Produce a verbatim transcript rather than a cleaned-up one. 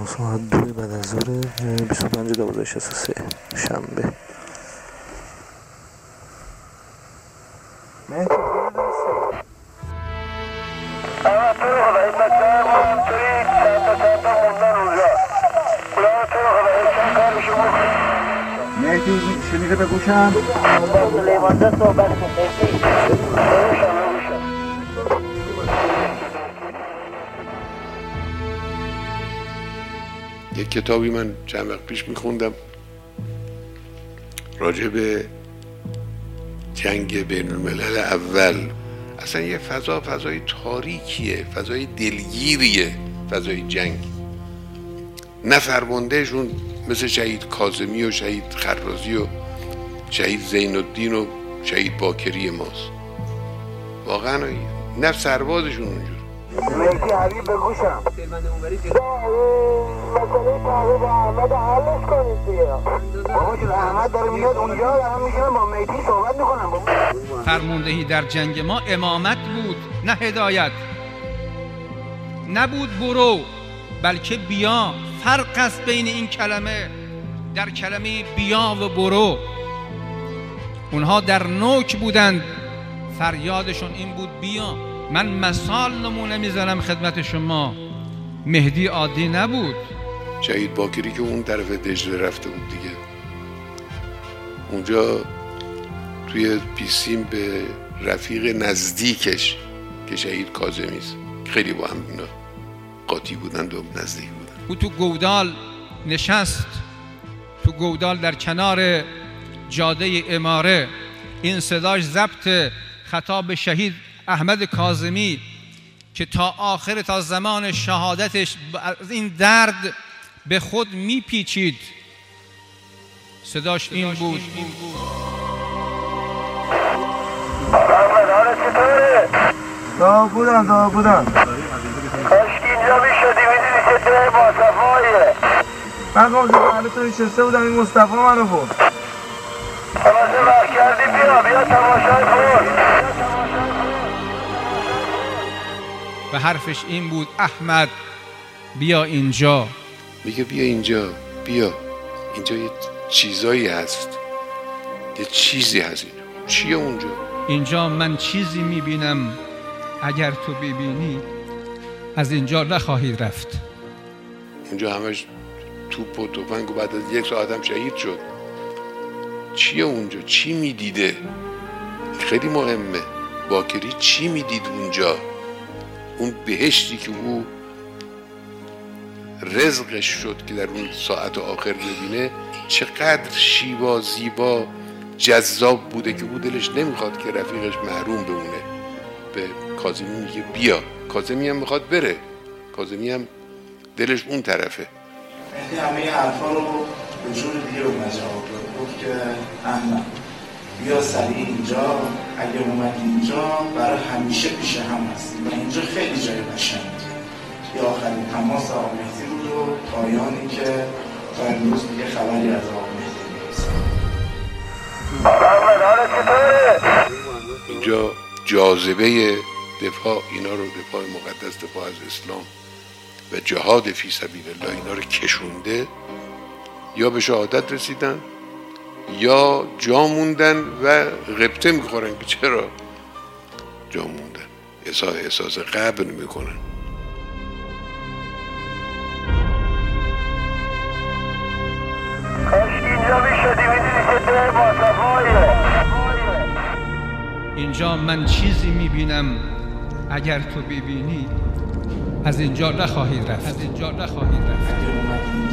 ساعت دو بعد از ظهر بیست و پنج دوازده شصت و سه شنبه. مهدی شنیده به گوشم با لیوانده صحبت کن. یک کتابی من چند وقت پیش میخوندم راجع به جنگ بین الملل اول. اصلا یه فضا فضای تاریکیه، فضای دلگیریه، فضای جنگ. نه فرماندهشون مثل شهید کاظمی و شهید خرازی و شهید زین الدین و شهید باکری ماست، واقعا نه سربازشون اونجور. مهدی حبیب بگوشم مسئله تحقیب احمد حلش کنید دیگه. بابا جون احمد داره میاد اونجا، دارم میشونم با مهدی صحبت میکنم. فرماندهی در جنگ ما امامت بود نه هدایت، نبود برو بلکه بیا. فرق است بین این کلمه، در کلمه بیا و برو. اونها در نوک بودند، فریادشون این بود بیا. من مثال نمونه میزنم خدمت شما، مهدی عادی نبود. شهید باکری که اون طرف دجله رفته بود دیگه، اونجا توی پیسیم به رفیق نزدیکش که شهید کاظمی است، خیلی با هم اینا قاطی بودند و نزدیک بودند. او تو گودال نشست، تو گودال در کنار جاده اماره. این صداش ضبط خطاب شهید احمد کاظمی که تا آخر، تا زمان شهادتش از این درد به خود میپیچید. صداش این بود. احمد حالا چطوره؟ دا بودم دا بودم کاش که اینجا میشدی، میدونی چه جای باصفاییه. من گفتم حالا تو نشسته بودم این مصطفی منو بود. خلاصه وقت کردی بیا بیا تماشای بود. و حرفش این بود احمد بیا اینجا. میگه بیا اینجا، بیا اینجا یه چیزایی هست، یه چیزی هست اینجا. چیه اونجا؟ اینجا من چیزی میبینم اگر تو ببینی از اینجا نخواهی رفت. اونجا همش توپ و تفنگ و بعد از یک ساعت هم شهید شد. چیه اونجا؟ چی میدیده؟ خیلی مهمه. باکری چی میدید اونجا؟ اون بهشتی که او رزقش شد که در اون ساعت آخر ببینه، چقدر شیوا زیبا جذاب بوده که او دلش نمیخواد که رفیقش محروم بمونه. به کاظمی میگه بیا. کاظمی هم میخواد بره، کاظمی هم دلش اون طرفه. مهدی همه حرفا رو به جور دیگه اومد جواب داد. گفت که احمد بیا سریع اینجا، اگه اومد اینجا برای همیشه پیش هم هستیم و اینجا خیلی جای قشنگیه. یه آخرین تماس آقا مهدی بود و پایانی که تا امروز دیگه خبری از آقا مهدی نیست. احمد حالا چطوره؟ اینجا جاذبه دفاع اینا رو، دفاع مقدس، دفاع از اسلام و جهاد فی سبیل الله اینا رو کشونده، یا به شهادت رسیدن یا جا موندن و غبطه میخورن که چرا جا موندن، احساس احساس غبن میکنن. کاش که اینجا میشدی، میدونی چه جای باصفاییه. اینجا من چیزی میبینم اگر تو ببینی از اینجا نخواهی رفت. از اینجا نخواهی رفت. اگه اومد